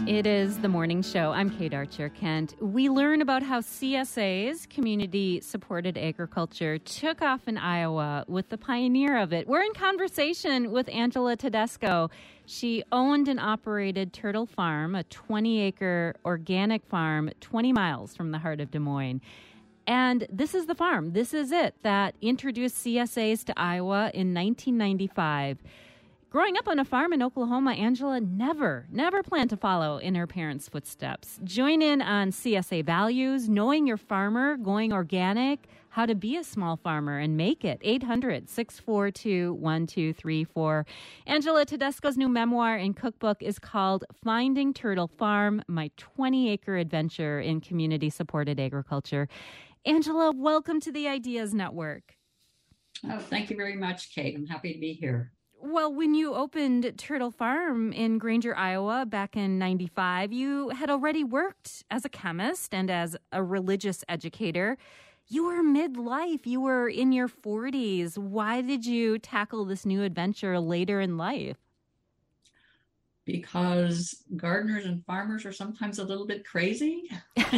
It is the morning show. I'm Kate Archer-Kent. We learn about how CSA's, community-supported agriculture, took off in Iowa with the pioneer of it. We're in conversation with Angela Tedesco. She owned and operated Turtle Farm, a 20-acre organic farm 20 miles from the heart of Des Moines. And this is the farm, this is it, that introduced CSAs to Iowa in 1995. Growing up on a farm in Oklahoma, Angela never planned to follow in her parents' footsteps. Join in on CSA values, knowing your farmer, going organic, how to be a small farmer and make it. 800-642-1234. Angela Tedesco's new memoir and cookbook is called Finding Turtle Farm, My 20-Acre Adventure in Community-Supported Agriculture. Angela, welcome to the Ideas Network. Oh, thank you very much, Kate. I'm happy to be here. Well, when you opened Turtle Farm in Granger, Iowa, back in 95, you had already worked as a chemist and as a religious educator. You were midlife. You were in your 40s. Why did you tackle this new adventure later in life? Because gardeners and farmers are sometimes a little bit crazy.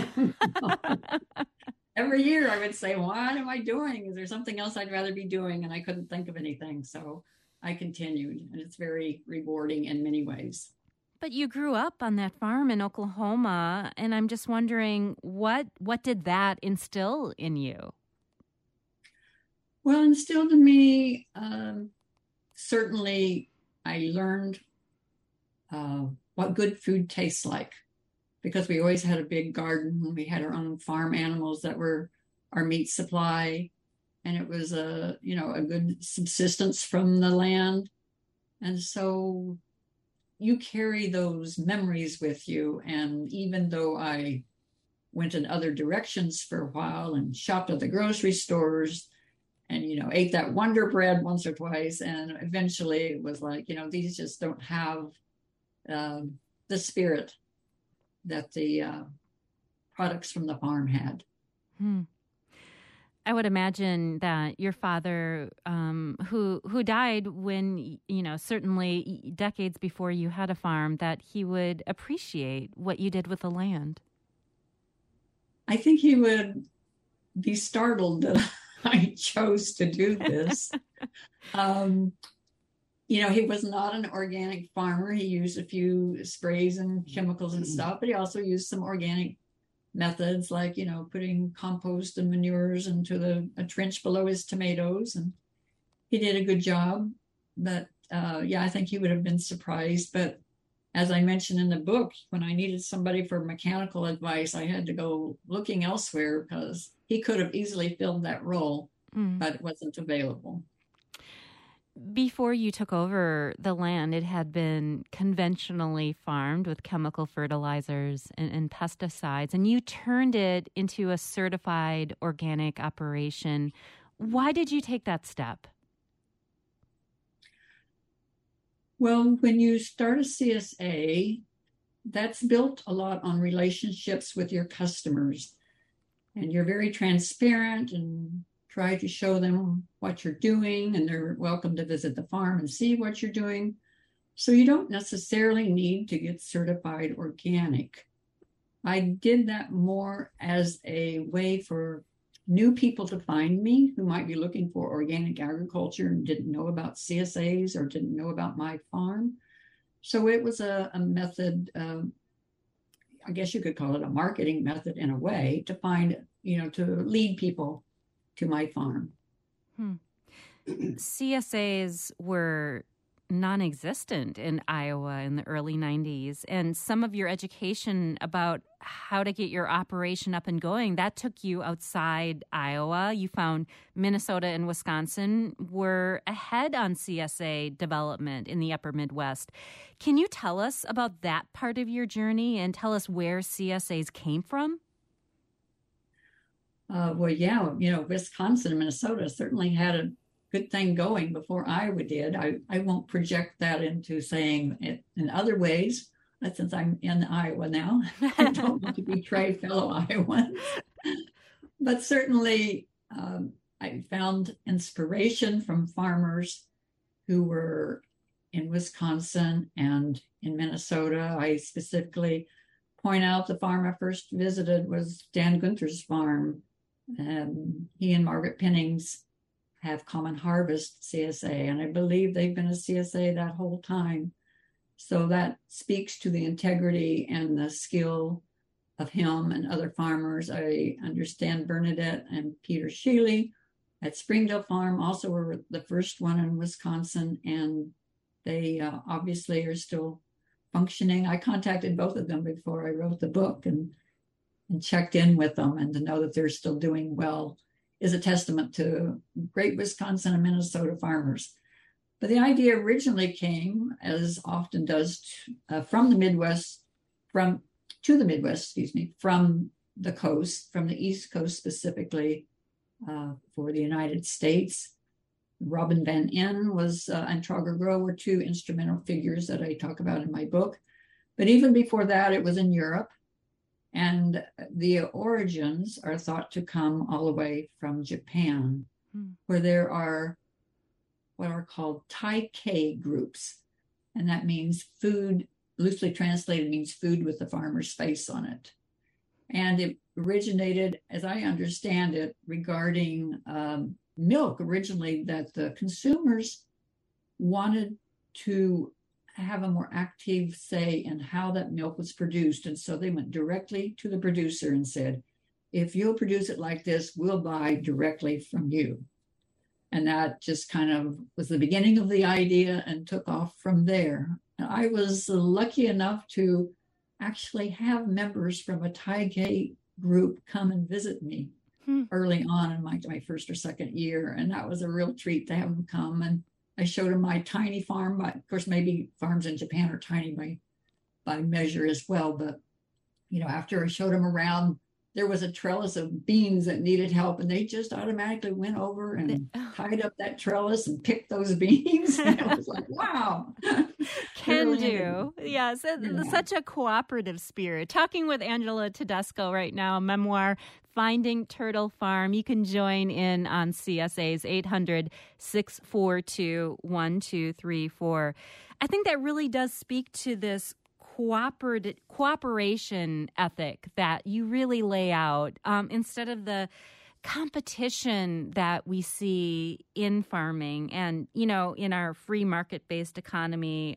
Every year I would say, what am I doing? Is there something else I'd rather be doing? And I couldn't think of anything. So I continued, and it's very rewarding in many ways. But you grew up on that farm in Oklahoma, and I'm just wondering, what did that instill in you? Well, instilled in me, certainly I learned what good food tastes like, because we always had a big garden. We had our own farm animals that were our meat supply. And it was a good subsistence from the land. And so you carry those memories with you. And even though I went in other directions for a while and shopped at the grocery stores and, ate that Wonder Bread once or twice, and eventually it was like, these just don't have the spirit that the products from the farm had. I would imagine that your father, who died when, certainly decades before you had a farm, that he would appreciate what you did with the land. I think he would be startled that I chose to do this. He was not an organic farmer. He used a few sprays and chemicals and stuff, but he also used some organic methods like, putting compost and manures into a trench below his tomatoes. And he did a good job. But I think he would have been surprised. But as I mentioned in the book, when I needed somebody for mechanical advice, I had to go looking elsewhere because he could have easily filled that role, but it wasn't available. Before you took over the land, it had been conventionally farmed with chemical fertilizers and pesticides, and you turned it into a certified organic operation. Why did you take that step? Well, when you start a CSA, that's built a lot on relationships with your customers, and you're very transparent and try to show them what you're doing, and they're welcome to visit the farm and see what you're doing. So you don't necessarily need to get certified organic. I did that more as a way for new people to find me who might be looking for organic agriculture and didn't know about CSAs or didn't know about my farm. So it was a method, I guess you could call it a marketing method in a way, to find, to lead people to my farm. CSAs were non-existent in Iowa in the early 90s, and some of your education about how to get your operation up and going, that took you outside Iowa. You found Minnesota and Wisconsin were ahead on CSA development in the upper Midwest. Can you tell us about that part of your journey and tell us where CSAs came from? Wisconsin and Minnesota certainly had a good thing going before Iowa did. I won't project that into saying it in other ways, since I'm in Iowa now. I don't want to betray fellow Iowans. But certainly I found inspiration from farmers who were in Wisconsin and in Minnesota. I specifically point out the farm I first visited was Dan Gunther's farm. He and Margaret Pennings have Common Harvest CSA, and I believe they've been a CSA that whole time. So that speaks to the integrity and the skill of him and other farmers. I understand Bernadette and Peter Shealy at Springdale Farm also were the first one in Wisconsin, and they obviously are still functioning. I contacted both of them before I wrote the book and checked in with them, and to know that they're still doing well is a testament to great Wisconsin and Minnesota farmers. But the idea originally came, as often does, from the Midwest, from the coast, from the East Coast specifically, for the United States. Robin Van Inn and Trauger Grow were two instrumental figures that I talk about in my book. But even before that, it was in Europe. And the origins are thought to come all the way from Japan, where there are what are called Tai-Kei groups. And that means food, loosely translated, means food with the farmer's face on it. And it originated, as I understand it, regarding milk originally, that the consumers wanted to have a more active say in how that milk was produced. And so they went directly to the producer and said, if you'll produce it like this, we'll buy directly from you. And that just kind of was the beginning of the idea and took off from there. And I was lucky enough to actually have members from a Tai-Kei group come and visit me early on in my first or second year. And that was a real treat to have them come. And I showed them my tiny farm. But of course, maybe farms in Japan are tiny by measure as well. But, after I showed them around, there was a trellis of beans that needed help, and they just automatically went over and tied up that trellis and picked those beans. And I was like, wow. Can do. Yes. Yeah. Such a cooperative spirit. Talking with Angela Tedesco right now, a memoir, Finding Turtle Farm. You can join in on CSA's 800-642-1234. I think that really does speak to this cooperation ethic that you really lay out, instead of the competition that we see in farming and, in our free market-based economy.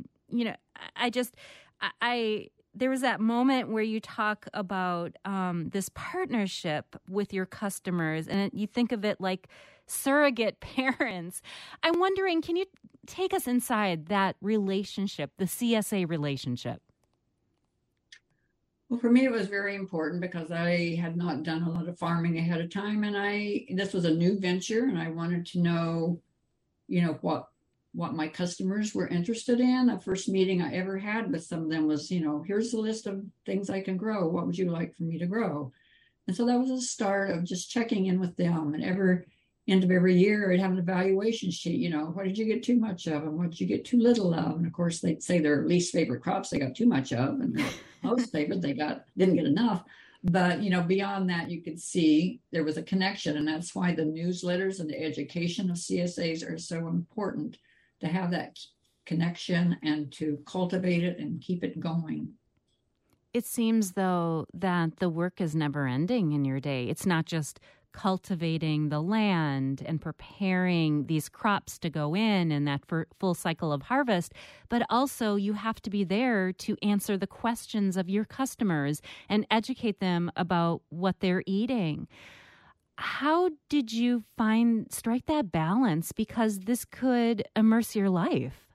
There was that moment where you talk about this partnership with your customers, and you think of it like surrogate parents. I'm wondering, can you take us inside that relationship, the CSA relationship? Well, for me, it was very important because I had not done a lot of farming ahead of time, and this was a new venture, and I wanted to know, what my customers were interested in. The first meeting I ever had with some of them was, here's the list of things I can grow. What would you like for me to grow? And so that was a start of just checking in with them. And end of every year, I'd have an evaluation sheet. What did you get too much of, and what did you get too little of? And of course, they'd say their least favorite crops they got too much of, and their most favorite didn't get enough. But beyond that, you could see there was a connection, and that's why the newsletters and the education of CSAs are so important, to have that connection and to cultivate it and keep it going. It seems, though, that the work is never ending in your day. It's not just cultivating the land and preparing these crops to go in that full cycle of harvest, but also you have to be there to answer the questions of your customers and educate them about what they're eating. How did you strike that balance? Because this could immerse your life.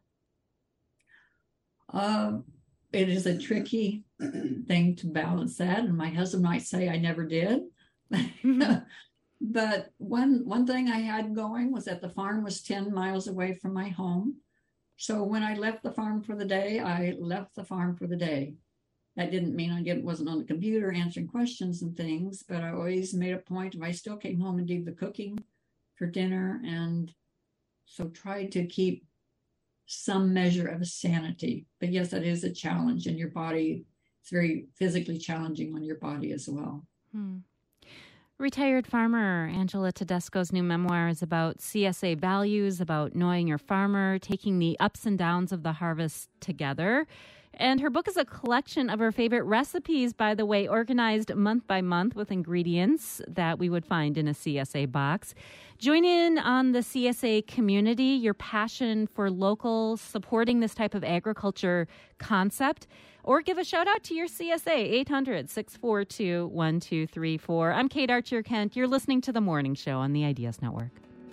It is a tricky thing to balance that. And my husband might say I never did. But one thing I had going was that the farm was 10 miles away from my home. So when I left the farm for the day, I left the farm for the day. That didn't mean I wasn't on the computer answering questions and things, but I always made a point if I still came home and did the cooking for dinner, and so tried to keep some measure of sanity. But yes, that is a challenge, and your body, it's very physically challenging on your body as well. Retired farmer Angela Tedesco's new memoir is about CSA values, about knowing your farmer, taking the ups and downs of the harvest together. And her book is a collection of her favorite recipes, by the way, organized month by month with ingredients that we would find in a CSA box. Join in on the CSA community, your passion for local, supporting this type of agriculture concept, or give a shout out to your CSA, 800-642-1234. I'm Kate Archer-Kent. You're listening to The Morning Show on the Ideas Network.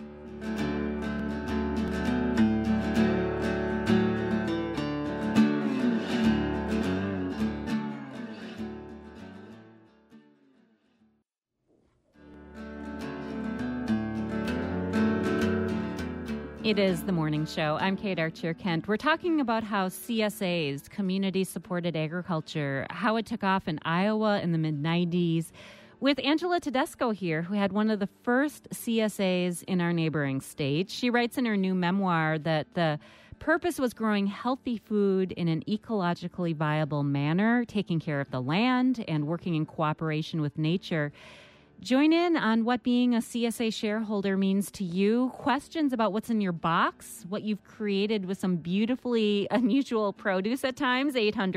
It is The Morning Show. I'm Kate Archer-Kent. We're talking about how CSAs, community-supported agriculture, how it took off in Iowa in the mid-'90s, with Angela Tedesco here, who had one of the first CSAs in our neighboring state. She writes in her new memoir that the purpose was growing healthy food in an ecologically viable manner, taking care of the land and working in cooperation with nature. Join in on what being a CSA shareholder means to you. Questions about what's in your box, what you've created with some beautifully unusual produce at times.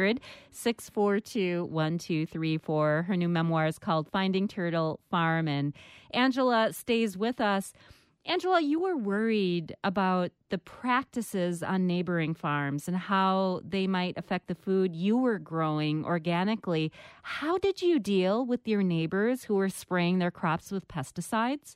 800-642-1234. Her new memoir is called Finding Turtle Farm, and Angela stays with us. Angela, you were worried about the practices on neighboring farms and how they might affect the food you were growing organically. How did you deal with your neighbors who were spraying their crops with pesticides?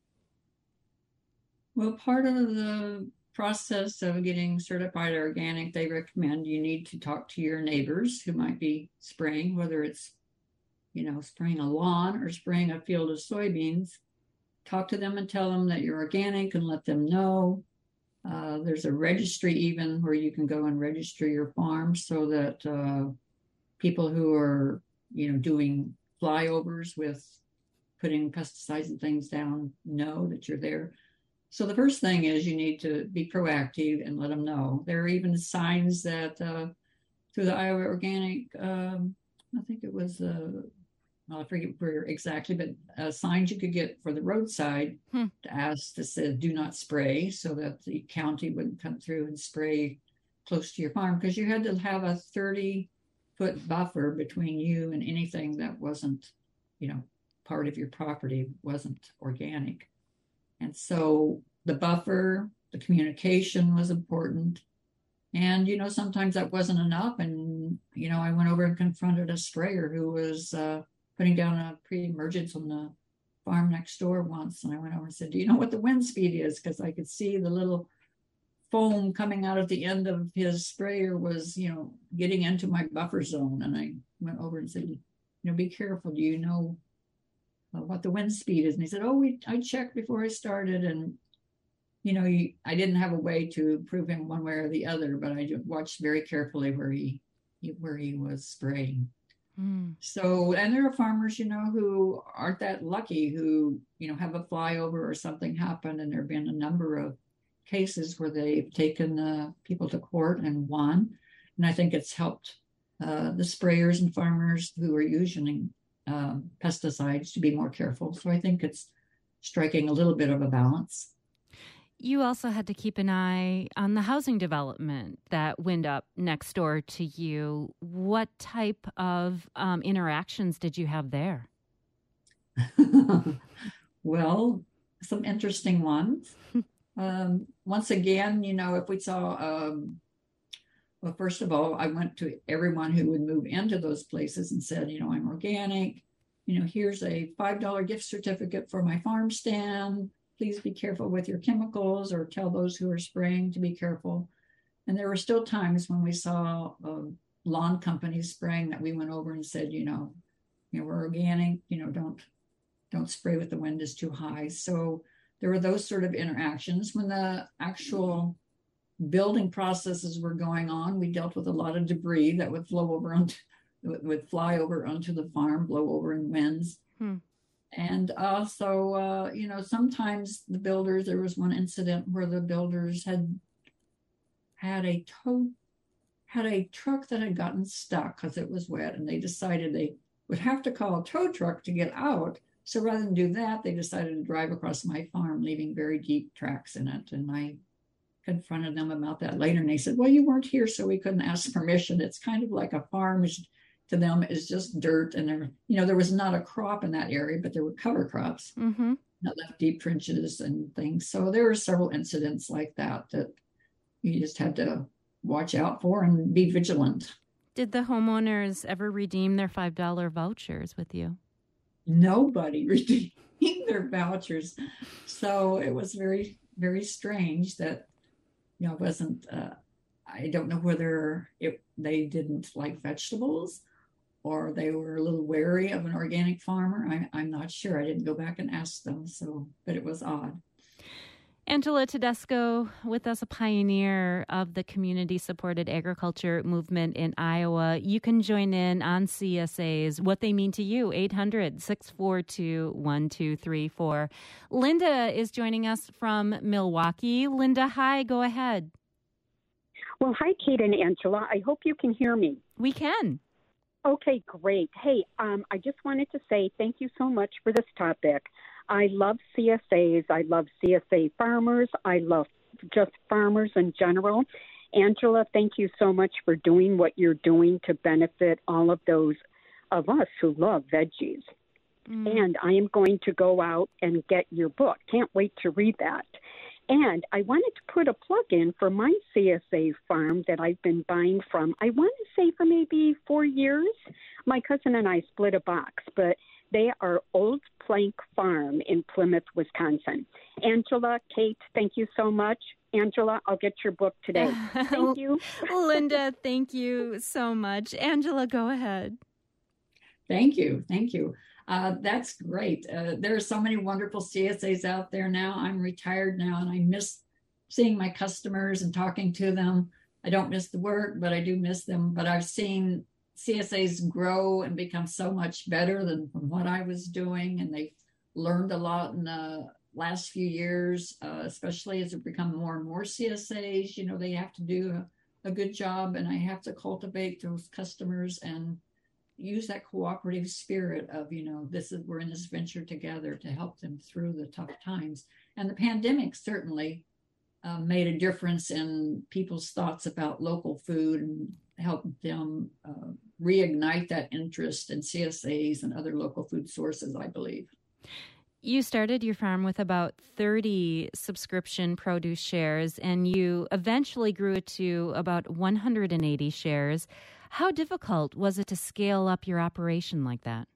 Well, part of the process of getting certified organic, they recommend you need to talk to your neighbors who might be spraying, whether it's, spraying a lawn or spraying a field of soybeans. Talk to them and tell them that you're organic and let them know. There's a registry even where you can go and register your farm so that people who are, doing flyovers with putting pesticides and things down know that you're there. So the first thing is you need to be proactive and let them know. There are even signs that through the Iowa Organic, I think it was I forget where exactly, but signs you could get for the roadside to ask that said, do not spray, so that the county wouldn't come through and spray close to your farm, because you had to have a 30-foot buffer between you and anything that wasn't, part of your property, wasn't organic. And so the buffer, the communication was important. And, sometimes that wasn't enough. And, I went over and confronted a sprayer who was putting down a pre-emergence on the farm next door once. And I went over and said, do you know what the wind speed is? Because I could see the little foam coming out at the end of his sprayer was, getting into my buffer zone. And I went over and said, be careful. Do you know what the wind speed is? And he said, I checked before I started. And, I didn't have a way to prove him one way or the other, but I just watched very carefully where he was spraying. So, and there are farmers, who aren't that lucky, who, have a flyover or something happen. And there have been a number of cases where they've taken people to court and won. And I think it's helped the sprayers and farmers who are using pesticides to be more careful. So I think it's striking a little bit of a balance. You also had to keep an eye on the housing development that went up next door to you. What type of interactions did you have there? Well, some interesting ones. Once again, if we saw, well, first of all, I went to everyone who would move into those places and said, I'm organic. Here's a $5 gift certificate for my farm stand. Please be careful with your chemicals, or tell those who are spraying to be careful. And there were still times when we saw lawn companies spraying that we went over and said, we're organic, don't spray with the wind is too high. So there were those sort of interactions. When the actual building processes were going on, we dealt with a lot of debris that would would fly over onto the farm, blow over in winds. And also, sometimes the builders, there was one incident where the builders had a truck that had gotten stuck because it was wet, and they decided they would have to call a tow truck to get out. So rather than do that, they decided to drive across my farm, leaving very deep tracks in it. And I confronted them about that later. And they said, well, you weren't here, so we couldn't ask permission. It's kind of like a farm to them is just dirt. And there was not a crop in that area, but there were cover crops that left deep trenches and things. So there were several incidents like that you just had to watch out for and be vigilant. Did the homeowners ever redeem their $5 vouchers with you? Nobody redeemed their vouchers. So it was very, very strange that, it wasn't, I don't know whether they didn't like vegetables or they were a little wary of an organic farmer. I'm not sure. I didn't go back and ask them. But it was odd. Angela Tedesco with us, a pioneer of the community-supported agriculture movement in Iowa. You can join in on CSAs, what they mean to you, 800-642-1234. Linda is joining us from Milwaukee. Linda, hi, go ahead. Well, hi, Kate and Angela. I hope you can hear me. We can. Okay, great. Hey, I just wanted to say thank you so much for this topic. I love CSAs. I love CSA farmers. I love just farmers in general. Angela, thank you so much for doing what you're doing to benefit all of those of us who love veggies. And I am going to go out and get your book. Can't wait to read that. And I wanted to put a plug in for my CSA farm that I've been buying from, I want to say for maybe 4 years. My cousin and I split a box, but they are Old Plank Farm in Plymouth, Wisconsin. Angela, Kate, thank you so much. Angela, I'll get your book today. Thank you. Linda, thank you so much. Angela, go ahead. Thank you. Thank you. That's great. There are so many wonderful CSAs out there now. I'm retired now, and I miss seeing my customers and talking to them. I don't miss the work, but I do miss them. But I've seen CSAs grow and become so much better than from what I was doing, and they've learned a lot in the last few years, especially as it become more and more CSAs. They have to do a good job, and I have to cultivate those customers and use that cooperative spirit of, we're in this venture together to help them through the tough times. And the pandemic certainly made a difference in people's thoughts about local food and helped them reignite that interest in CSAs and other local food sources, I believe. You started your farm with about 30 subscription produce shares, and you eventually grew it to about 180 shares. How difficult was it to scale up your operation like that?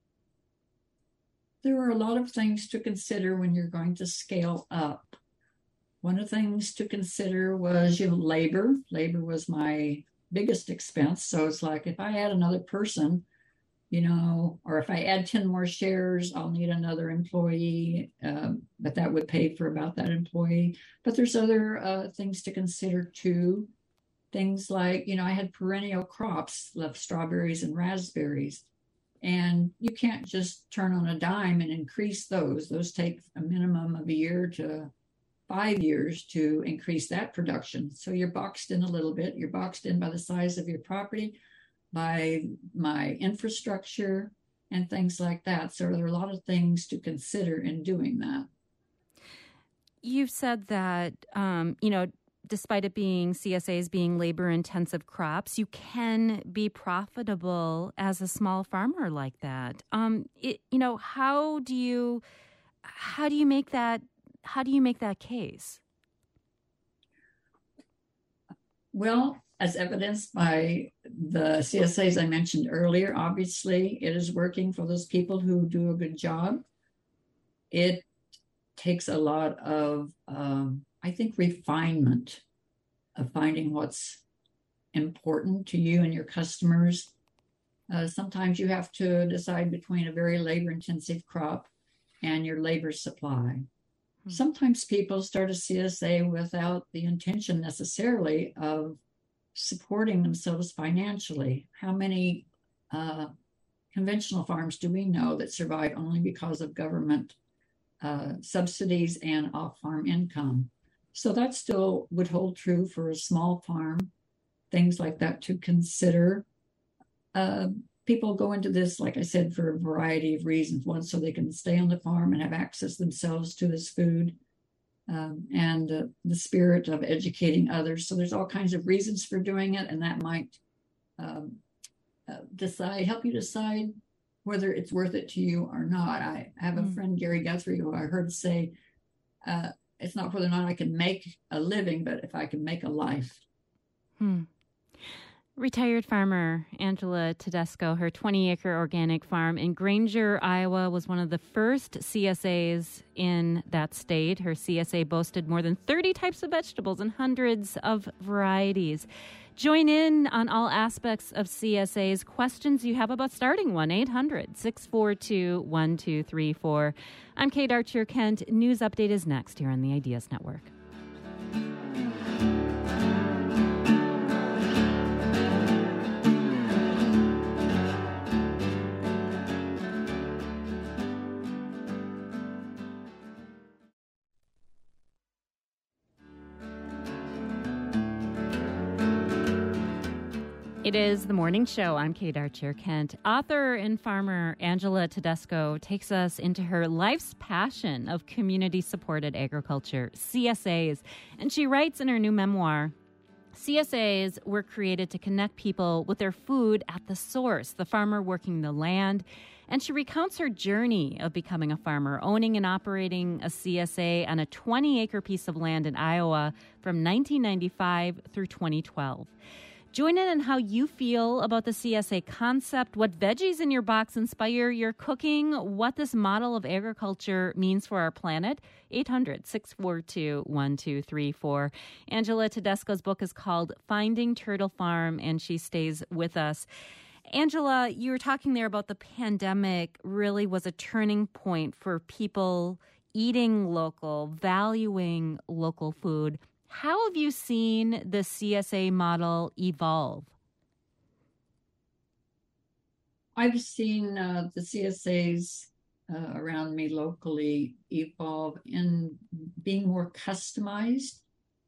There are a lot of things to consider when you're going to scale up. One of the things to consider was labor. Labor was my biggest expense. So it's like if I add another person, or if I add 10 more shares, I'll need another employee, but that would pay for about that employee. But there's other things to consider too. Things like, I had perennial crops, left strawberries and raspberries, and you can't just turn on a dime and increase those. Those take a minimum of a year to 5 years to increase that production. So you're boxed in a little bit. You're boxed in by the size of your property, by my infrastructure, and things like that. So there are a lot of things to consider in doing that. You've said that, despite it being CSAs being labor-intensive crops, you can be profitable as a small farmer like that. How do you make that? How do you make that case? Well, as evidenced by the CSAs I mentioned earlier, obviously it is working for those people who do a good job. It takes a lot of, I think, refinement of finding what's important to you and your customers. Sometimes you have to decide between a very labor-intensive crop and your labor supply. Sometimes people start a CSA without the intention necessarily of supporting themselves financially. How many conventional farms do we know that survive only because of government subsidies and off-farm income? So that still would hold true for a small farm, things like that to consider. people go into this, like I said, for a variety of reasons. One, so they can stay on the farm and have access themselves to this food, and the spirit of educating others. So there's all kinds of reasons for doing it, and that might help you decide whether it's worth it to you or not. I have a friend, Gary Guthrie, who I heard say, it's not whether or not I can make a living, but if I can make a life. Retired farmer Angela Tedesco, her 20-acre organic farm in Granger, Iowa, was one of the first CSAs in that state. Her CSA boasted more than 30 types of vegetables and hundreds of varieties. Join in on all aspects of CSAs. Questions you have about starting one, 800-642-1234. I'm Kate Archer-Kent. News Update is next here on the Ideas Network. It is the morning show. I'm Kate Archer-Kent. Author and farmer Angela Tedesco takes us into her life's passion of community-supported agriculture, CSAs. And she writes in her new memoir, CSAs were created to connect people with their food at the source, the farmer working the land. And she recounts her journey of becoming a farmer, owning and operating a CSA on a 20-acre piece of land in Iowa from 1995 through 2012. Join in on how you feel about the CSA concept, what veggies in your box inspire your cooking, what this model of agriculture means for our planet. 800-642-1234. Angela Tedesco's book is called Finding Turtle Farm, and she stays with us. Angela, you were talking there about the pandemic really was a turning point for people eating local, valuing local food. How have you seen the CSA model evolve? I've seen the CSAs around me locally evolve in being more customized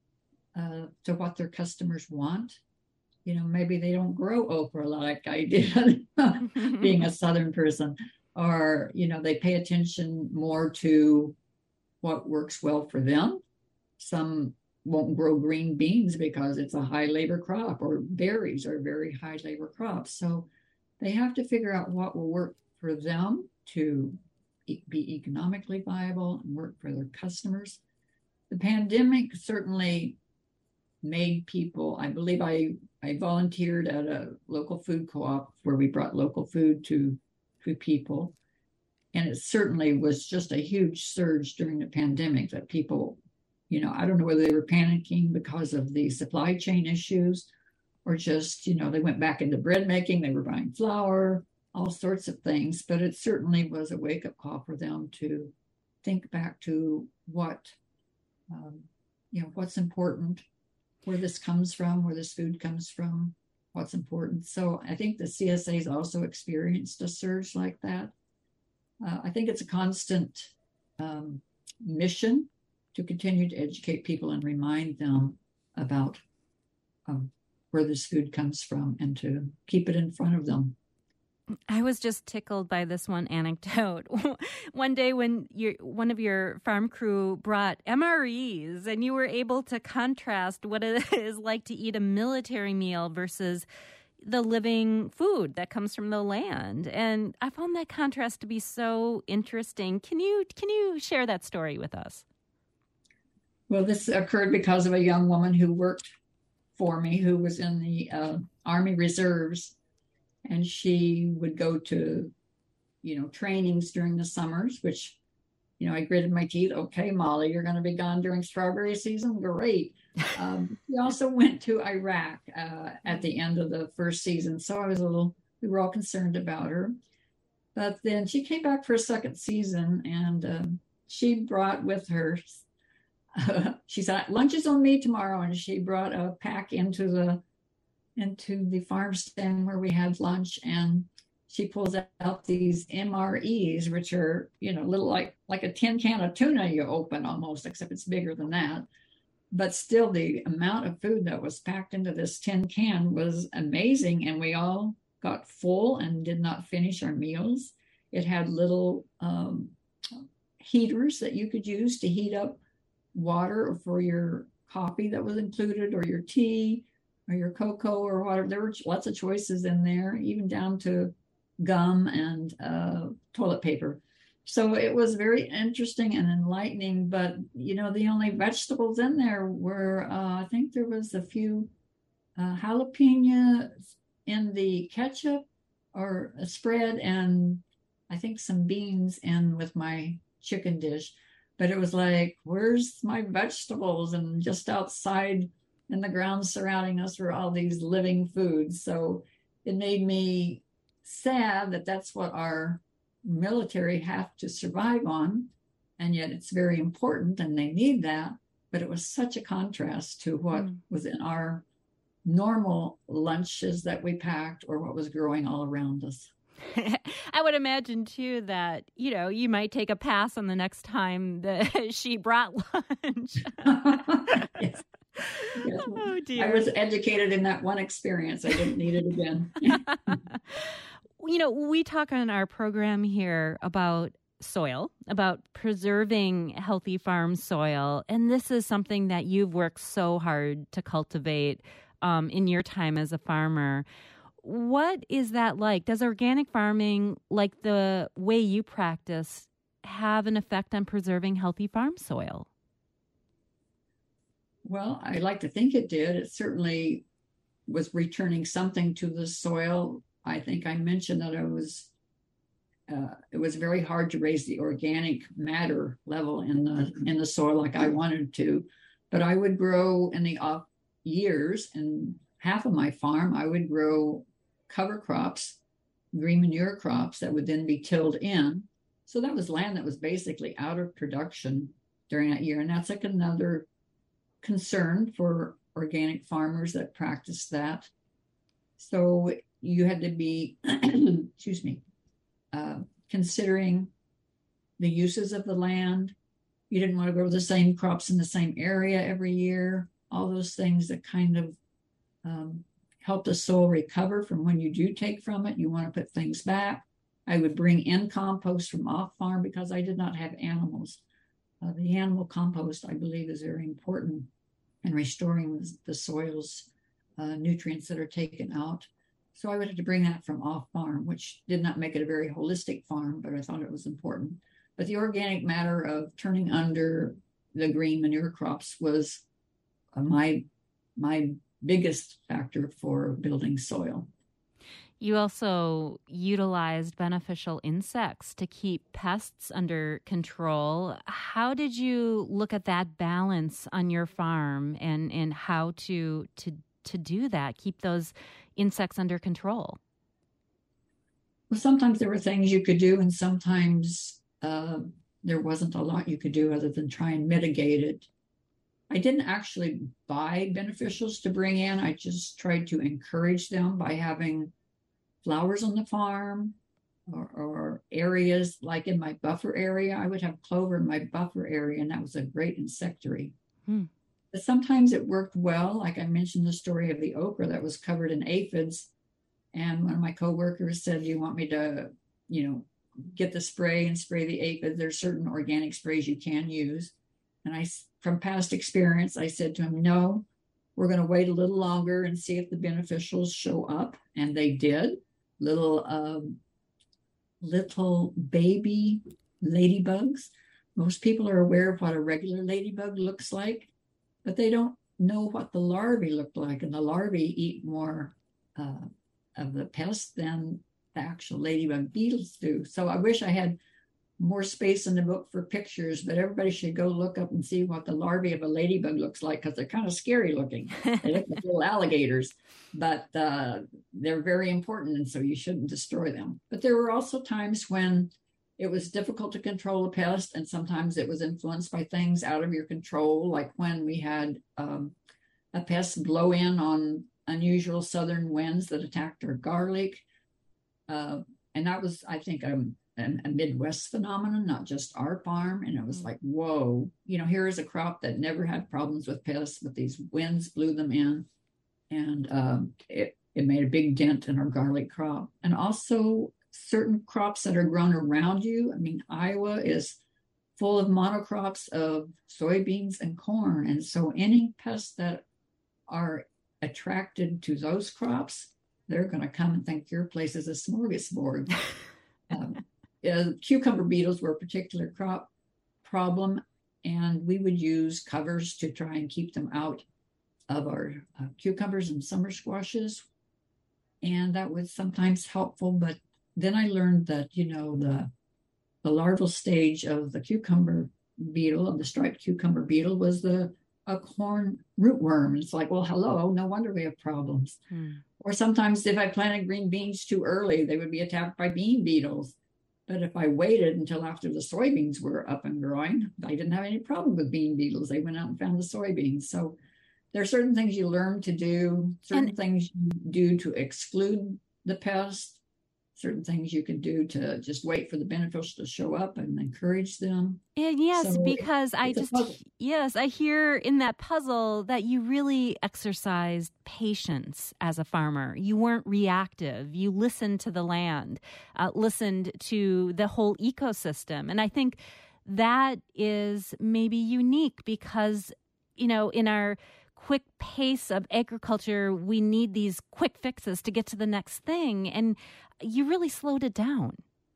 to what their customers want. You know, maybe they don't grow okra like I did, being a Southern person, or, you know, they pay attention more to what works well for them. Some won't grow green beans because it's a high labor crop, or berries are very high labor crops. So they have to figure out what will work for them to be economically viable and work for their customers. The pandemic certainly made people, I believe I volunteered at a local food co-op where we brought local food to people. And it certainly was just a huge surge during the pandemic that people, you know, I don't know whether they were panicking because of the supply chain issues or just, you know, they went back into bread making, they were buying flour, all sorts of things. But it certainly was a wake-up call for them to think back to what, you know, what's important, where this comes from, where this food comes from, what's important. So I think the CSAs also experienced a surge like that. I think it's a constant mission to continue to educate people and remind them about where this food comes from and to keep it in front of them. I was just tickled by this one anecdote. One day when one of your farm crew brought MREs and you were able to contrast what it is like to eat a military meal versus the living food that comes from the land. And I found that contrast to be so interesting. Can you share that story with us? Well, this occurred because of a young woman who worked for me, who was in the Army Reserves, and she would go to, you know, trainings during the summers, which, you know, I gritted my teeth. Okay, Molly, you're going to be gone during strawberry season? Great. We also went to Iraq at the end of the first season, so we were all concerned about her. But then she came back for a second season, and she brought with her, she said, lunch is on me tomorrow, and she brought a pack into the farm stand where we had lunch, and she pulls out these MREs, which are, you know, little like a tin can of tuna you open almost, except it's bigger than that. But still, the amount of food that was packed into this tin can was amazing, and we all got full and did not finish our meals. It had little heaters that you could use to heat up water for your coffee that was included, or your tea, or your cocoa, or whatever. There were lots of choices in there, even down to gum and toilet paper. So it was very interesting and enlightening. But, you know, the only vegetables in there were, I think there was a few jalapeno in the ketchup or a spread, and I think some beans in with my chicken dish. But it was like, where's my vegetables? And just outside in the grounds surrounding us were all these living foods. So it made me sad that that's what our military have to survive on. And yet it's very important and they need that. But it was such a contrast to what was in our normal lunches that we packed, or what was growing all around us. I would imagine, too, that, you know, you might take a pass on the next time that she brought lunch. Yes. Yes. Oh, dear. I was educated in that one experience. I didn't need it again. You know, we talk on our program here about soil, about preserving healthy farm soil. And this is something that you've worked so hard to cultivate in your time as a farmer. What is that like? Does organic farming, like the way you practice, have an effect on preserving healthy farm soil? Well, I like to think it did. It certainly was returning something to the soil. I think I mentioned that it was very hard to raise the organic matter level in the soil like I wanted to. But I would grow in the off years, and half of my farm, I would grow cover crops, green manure crops that would then be tilled in. So that was land that was basically out of production during that year. And that's like another concern for organic farmers that practice that. So you had to be, excuse me, considering the uses of the land. You didn't want to grow the same crops in the same area every year. All those things that kind of help the soil recover from when you do take from it. You want to put things back. I would bring in compost from off farm because I did not have animals. The animal compost, I believe, is very important in restoring the soil's nutrients that are taken out. So I would have to bring that from off farm, which did not make it a very holistic farm, but I thought it was important. But the organic matter of turning under the green manure crops was my biggest factor for building soil. You also utilized beneficial insects to keep pests under control. How did you look at that balance on your farm and how to do that, keep those insects under control? Well, sometimes there were things you could do, and sometimes there wasn't a lot you could do other than try and mitigate it. I didn't actually buy beneficials to bring in. I just tried to encourage them by having flowers on the farm or areas like in my buffer area. I would have clover in my buffer area, and that was a great insectary. But sometimes it worked well. Like I mentioned the story of the okra that was covered in aphids. And one of my coworkers said, "Do you want me to, get the spray and spray the aphids? There's certain organic sprays you can use." And from past experience, I said to him, "No, we're going to wait a little longer and see if the beneficials show up." And they did. Little baby ladybugs. Most people are aware of what a regular ladybug looks like, but they don't know what the larvae look like. And the larvae eat more of the pest than the actual ladybug beetles do. So I wish I had more space in the book for pictures, but everybody should go look up and see what the larvae of a ladybug looks like, because they're kind of scary looking. They look like little alligators, but they're very important, and so you shouldn't destroy them. But there were also times when it was difficult to control a pest, and sometimes it was influenced by things out of your control, like when we had a pest blow in on unusual southern winds that attacked our garlic. And that was, I think, a Midwest phenomenon, not just our farm. And it was like, whoa, here is a crop that never had problems with pests, but these winds blew them in. And it made a big dent in our garlic crop. And also certain crops that are grown around you. I mean, Iowa is full of monocrops of soybeans and corn. And so any pests that are attracted to those crops, they're going to come and think your place is a smorgasbord. Cucumber beetles were a particular crop problem, and we would use covers to try and keep them out of our cucumbers and summer squashes. And that was sometimes helpful, but then I learned that, the larval stage of the cucumber beetle, of the striped cucumber beetle, was a corn rootworm. It's like, well, hello, no wonder we have problems. Or sometimes if I planted green beans too early, they would be attacked by bean beetles. But if I waited until after the soybeans were up and growing, I didn't have any problem with bean beetles. They went out and found the soybeans. So there are certain things you learn to do, certain things you do to exclude the pest, certain things you can do to just wait for the benefits to show up and encourage them. And yes, so because I hear in that puzzle that you really exercised patience as a farmer. You weren't reactive. You listened to the land, listened to the whole ecosystem. And I think that is maybe unique because, in our quick pace of agriculture, we need these quick fixes to get to the next thing. And you really slowed it down.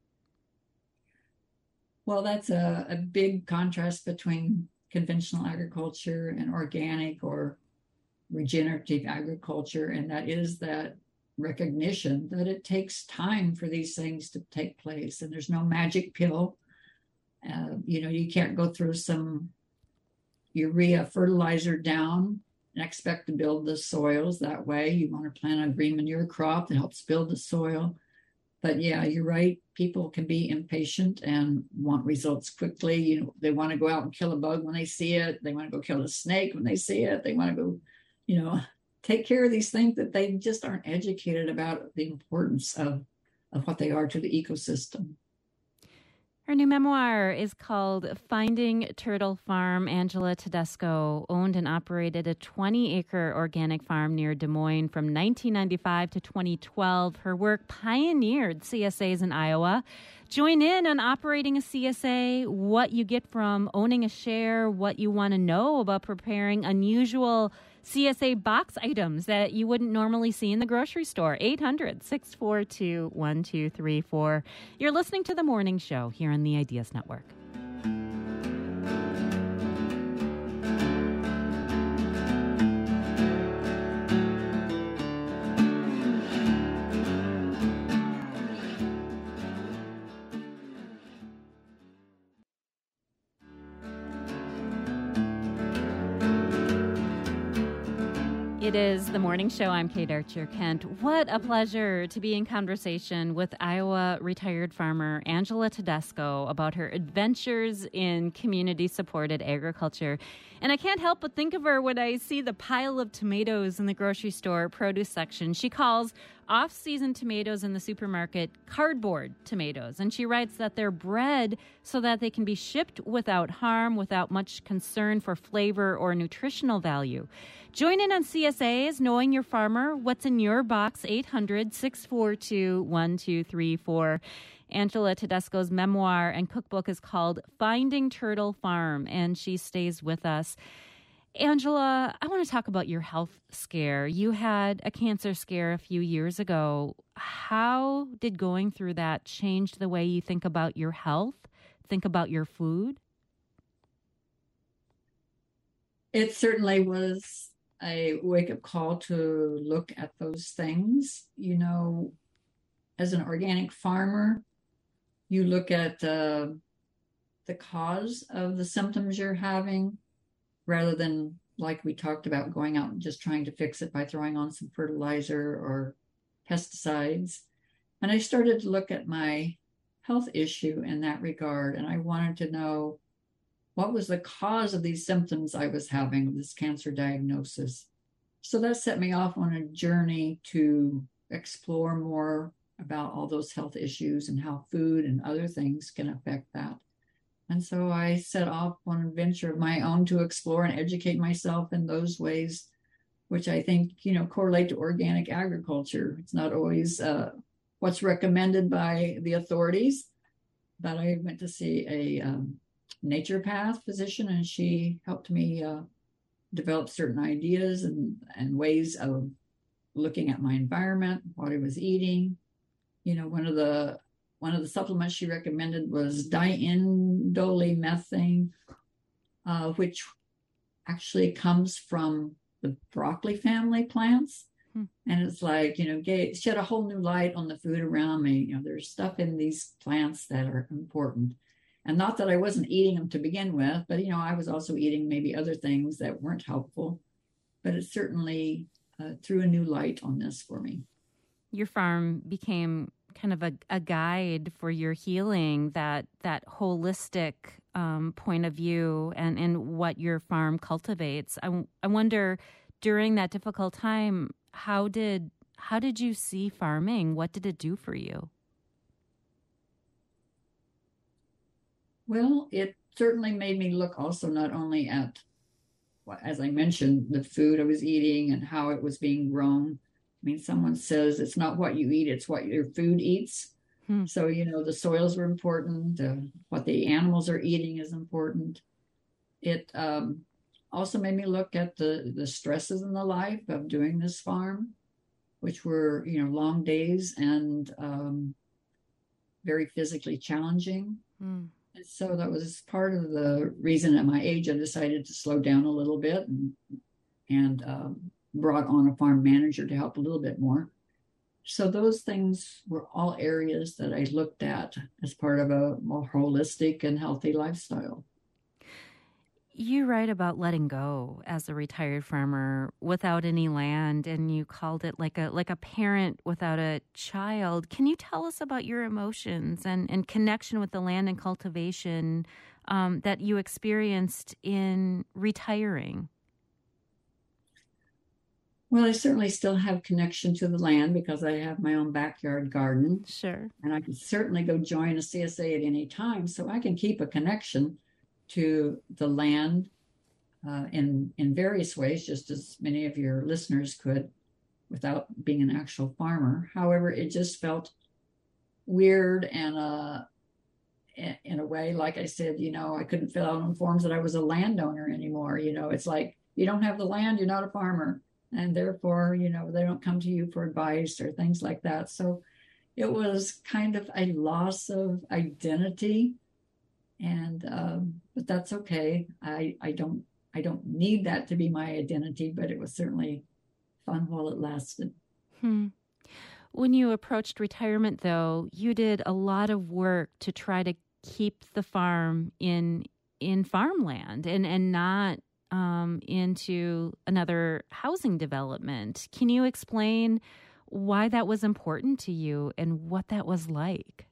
Well, that's a big contrast between conventional agriculture and organic or regenerative agriculture. And that is that recognition that it takes time for these things to take place. And there's no magic pill. You can't go through some urea fertilizer down and expect to build the soils that way. You want to plant a green manure crop that helps build the soil. But yeah, you're right. People can be impatient and want results quickly. They want to go out and kill a bug when they see it. They want to go kill a snake when they see it. They want to go, take care of these things that they just aren't educated about the importance of what they are to the ecosystem. Her new memoir is called Finding Turtle Farm. Angela Tedesco owned and operated a 20-acre organic farm near Des Moines from 1995 to 2012. Her work pioneered CSAs in Iowa. Join in on operating a CSA, what you get from owning a share, what you want to know about preparing unusual CSA box items that you wouldn't normally see in the grocery store. 800-642-1234. You're listening to The Morning Show here on the Ideas Network. It is The Morning Show. I'm Kate Archer-Kent. What a pleasure to be in conversation with Iowa retired farmer Angela Tedesco about her adventures in community-supported agriculture. And I can't help but think of her when I see the pile of tomatoes in the grocery store produce section. She calls off-season tomatoes in the supermarket cardboard tomatoes. And she writes that they're bred so that they can be shipped without harm, without much concern for flavor or nutritional value. Join in on CSAs, Knowing Your Farmer. What's in your box? 800-642-1234. Angela Tedesco's memoir and cookbook is called Finding Turtle Farm, and she stays with us. Angela, I want to talk about your health scare. You had a cancer scare a few years ago. How did going through that change the way you think about your health, think about your food? It certainly was a wake-up call to look at those things. As an organic farmer, you look at the cause of the symptoms you're having, rather than, like we talked about, going out and just trying to fix it by throwing on some fertilizer or pesticides. And I started to look at my health issue in that regard, and I wanted to know what was the cause of these symptoms I was having, this cancer diagnosis. So that set me off on a journey to explore more about all those health issues and how food and other things can affect that. And so I set off on an adventure of my own to explore and educate myself in those ways which I think, correlate to organic agriculture. It's not always what's recommended by the authorities, but I went to see a naturopath physician, and she helped me develop certain ideas and ways of looking at my environment, what I was eating. One of the supplements she recommended was diindolylmethane, which actually comes from the broccoli family plants. And it's like, shed a whole new light on the food around me. There's stuff in these plants that are important. And not that I wasn't eating them to begin with, but, I was also eating maybe other things that weren't helpful. But it certainly threw a new light on this for me. Your farm became kind of a guide for your healing, that holistic point of view and what your farm cultivates. I wonder, during that difficult time, how did you see farming? What did it do for you? Well, it certainly made me look also not only at, as I mentioned, the food I was eating and how it was being grown. I mean, someone says it's not what you eat, it's what your food eats. So, the soils were important. What the animals are eating is important. It also made me look at the stresses in the life of doing this farm, which were, long days and very physically challenging. And so that was part of the reason at my age I decided to slow down a little bit and brought on a farm manager to help a little bit more. So those things were all areas that I looked at as part of a more holistic and healthy lifestyle. You write about letting go as a retired farmer without any land, and you called it like a parent without a child. Can you tell us about your emotions and connection with the land and cultivation that you experienced in retiring? Well, I certainly still have connection to the land because I have my own backyard garden. Sure. And I can certainly go join a CSA at any time, so I can keep a connection to the land in various ways, just as many of your listeners could without being an actual farmer. However, it just felt weird and in a way, like I said, I couldn't fill out on forms that I was a landowner anymore. It's like, you don't have the land, you're not a farmer. And therefore, they don't come to you for advice or things like that. So it was kind of a loss of identity. And but that's okay. I don't need that to be my identity, but it was certainly fun while it lasted. When you approached retirement, though, you did a lot of work to try to keep the farm in farmland and not into another housing development. Can you explain why that was important to you and what that was like?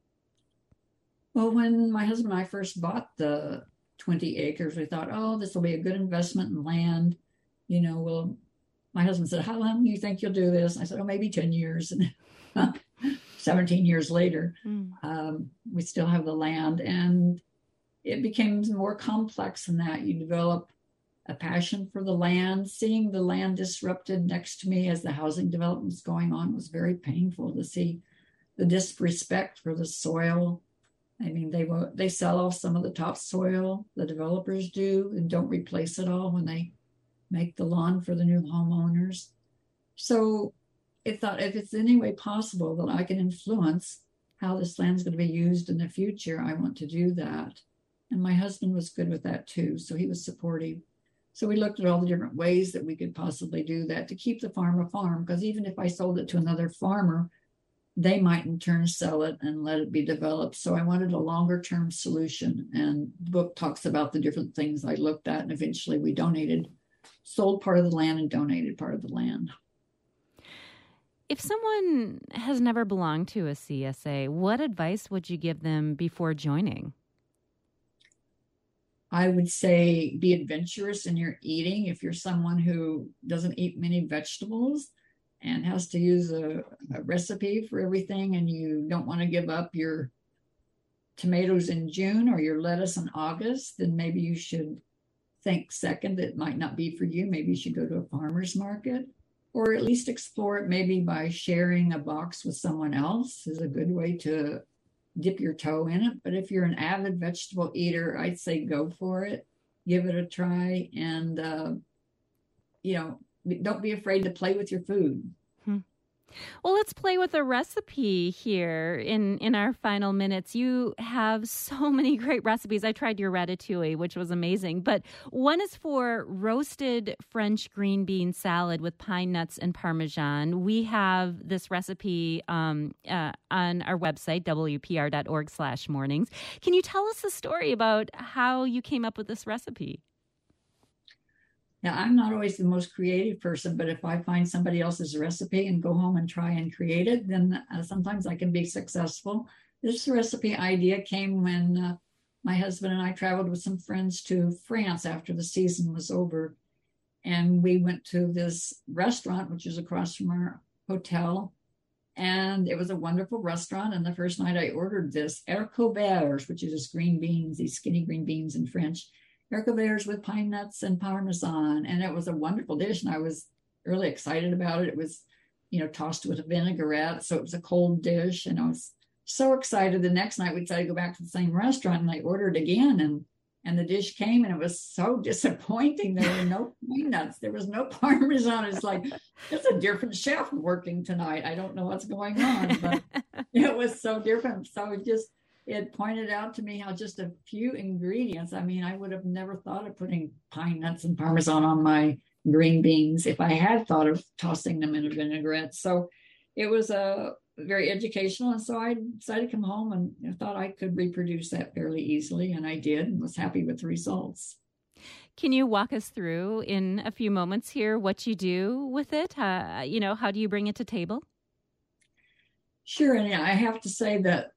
Well, when my husband and I first bought the 20 acres, we thought, oh, this will be a good investment in land. Well, my husband said, how long do you think you'll do this? I said, oh, maybe 10 years. And 17 years later, we still have the land. And it became more complex than that. You develop a passion for the land. Seeing the land disrupted next to me as the housing development was going on was very painful to see the disrespect for the soil. I mean, they sell off some of the topsoil, the developers do, and don't replace it all when they make the lawn for the new homeowners. So I thought, if it's any way possible that I can influence how this land's going to be used in the future, I want to do that. And my husband was good with that too, so he was supportive. So we looked at all the different ways that we could possibly do that to keep the farm a farm, because even if I sold it to another farmer, they might in turn sell it and let it be developed. So I wanted a longer term solution. And the book talks about the different things I looked at. And eventually we sold part of the land and donated part of the land. If someone has never belonged to a CSA, what advice would you give them before joining? I would say be adventurous in your eating. If you're someone who doesn't eat many vegetables and has to use a recipe for everything, and you don't want to give up your tomatoes in June or your lettuce in August, then maybe you should think second that it might not be for you. Maybe you should go to a farmer's market, or at least explore it maybe by sharing a box with someone else is a good way to dip your toe in it. But if you're an avid vegetable eater, I'd say go for it, give it a try, and don't be afraid to play with your food. Well, let's play with a recipe here in our final minutes. You have so many great recipes. I tried your ratatouille, which was amazing. But one is for roasted French green bean salad with pine nuts and Parmesan. We have this recipe on our website, wpr.org/mornings. Can you tell us the story about how you came up with this recipe? Now, I'm not always the most creative person, but if I find somebody else's recipe and go home and try and create it, then sometimes I can be successful. This recipe idea came when my husband and I traveled with some friends to France after the season was over. And we went to this restaurant, which is across from our hotel. And it was a wonderful restaurant. And the first night I ordered this haricots verts, which is just green beans, these skinny green beans in French. Haricots verts with pine nuts and Parmesan. And it was a wonderful dish. And I was really excited about it. It was, tossed with a vinaigrette. So it was a cold dish. And I was so excited. The next night we decided to go back to the same restaurant, and I ordered again. And the dish came, and it was so disappointing. There were no pine nuts. There was no Parmesan. It's like, it's a different chef working tonight. I don't know what's going on, but it was so different. So it pointed out to me how just a few ingredients, I mean, I would have never thought of putting pine nuts and Parmesan on my green beans if I had thought of tossing them in a vinaigrette. So it was very educational. And so I decided to come home and thought I could reproduce that fairly easily. And I did, and was happy with the results. Can you walk us through in a few moments here what you do with it? How do you bring it to table? Sure. And I have to say that,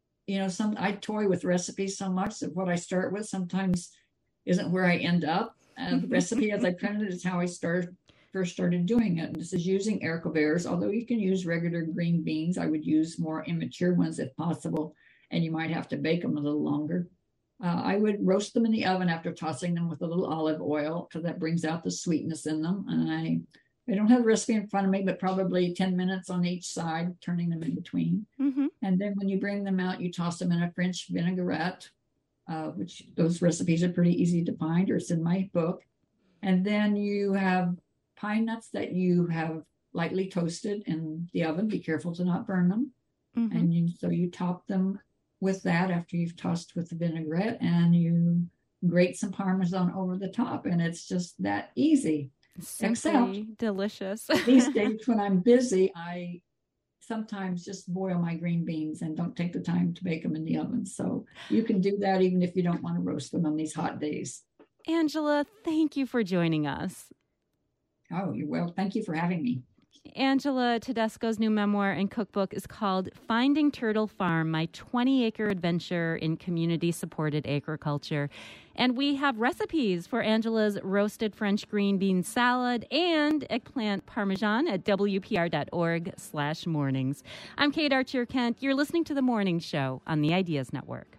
I toy with recipes so much that what I start with sometimes isn't where I end up. The recipe as I printed it is how I first started doing it. And this is using haricots verts, although you can use regular green beans. I would use more immature ones if possible, and you might have to bake them a little longer. I would roast them in the oven after tossing them with a little olive oil, because that brings out the sweetness in them. And I don't have the recipe in front of me, but probably 10 minutes on each side, turning them in between. Mm-hmm. And then when you bring them out, you toss them in a French vinaigrette, which those recipes are pretty easy to find, or it's in my book. And then you have pine nuts that you have lightly toasted in the oven. Be careful to not burn them. Mm-hmm. And so you top them with that after you've tossed with the vinaigrette, and you grate some Parmesan over the top. And it's just that easy. Simply except delicious. These days when I'm busy, I sometimes just boil my green beans and don't take the time to bake them in the oven. So you can do that even if you don't want to roast them on these hot days. Angela, thank you for joining us. Oh, you're well. Thank you for having me. Angela Tedesco's new memoir and cookbook is called Finding Turtle Farm, My 20-Acre Adventure in Community-Supported Agriculture. And we have recipes for Angela's roasted French green bean salad and eggplant parmesan at wpr.org/mornings. I'm Kate Archer-Kent. You're listening to The Morning Show on the Ideas Network.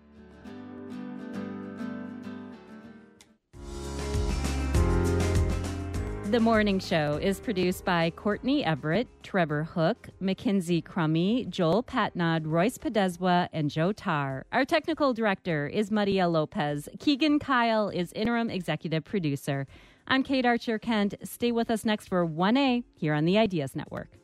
The Morning Show is produced by Courtney Everett, Trevor Hook, Mackenzie Crummy, Joel Patnod, Royce Podeswa, and Joe Tarr. Our technical director is Maria Lopez. Keegan Kyle is interim executive producer. I'm Kate Archer-Kent. Stay with us next for 1A here on the Ideas Network.